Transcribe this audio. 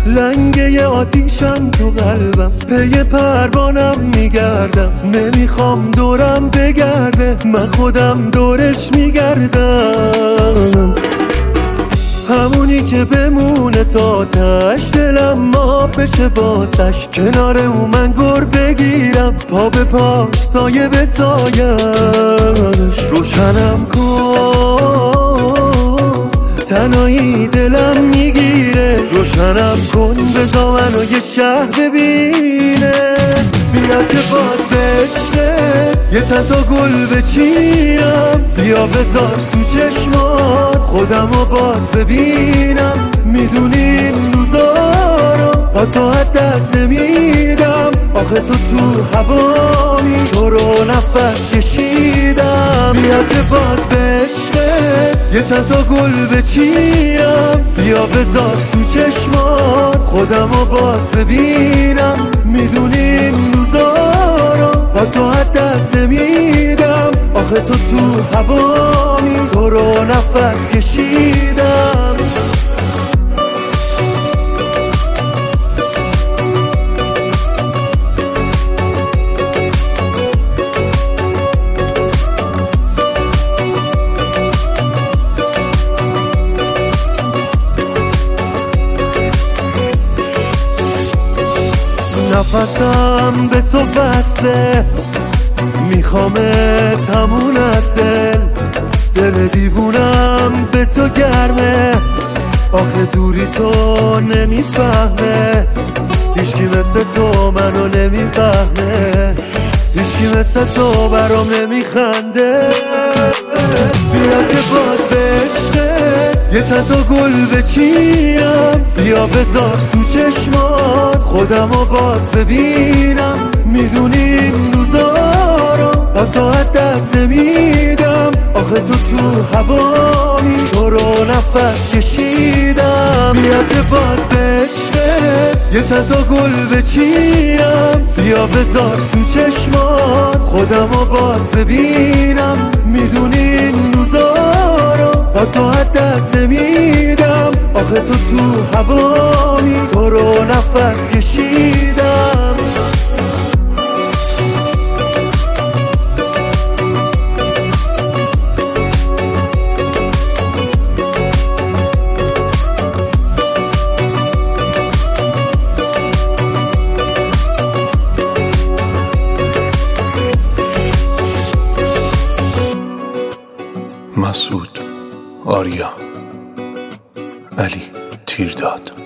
لنگه آتیشم تو قلبم، پی پروانم میگردم، نمیخوام دورم بگرده، من خودم دورش میگردم. همونی که بمونه تا تش، دلم ما بشه واسش، کنار او من گر بگیرم، پا به پاش سایه به سایش. روشنم کن تنهایی دلم میگیره، روشنم کن بذار منو یه شهر ببینه. بیا که باز به عشقت یه چند تا گل بچینم، بیا بذار تو چشمات خودمو باز ببینم. میدونی این روزا رو با تو دست نمیدم، آخه تو هوایی تو رو نفس کشیدم. بیا که باز به عشقت یه چند تا گل بچینم، بیا بذار تو چشمات خودمو باز ببینم. میدونی این روزا رو با تو دست نمیدم، آخه تو هوایی تو رو نفس کشیدم. نفسم به تو بسته، میخوامت همون از دل دیوونم به تو گرمه، آخه دوری تو نمیفهمه، هیچکی مثل تو منو نمیفهمه، هیچکی مثل تو برام نمیخنده. بیا که باز به عشقت یه چند تا گل بچینم، بیا بذار تو چشمات خودمو باز ببینم. میدونی این روزا رو با تو دست نمیدم، آخه تو هوایی تو رو نفس کشیدم. بیا که باز به عشقت یه چند تا گل بچینم، بیا بذار تو چشمات خودمو باز ببینم. میدونی این روزا رو با تو دست نمیدم، آخه تو هوایی تو رو نفس کشیدم. مسعود آریا، علی تیرداد.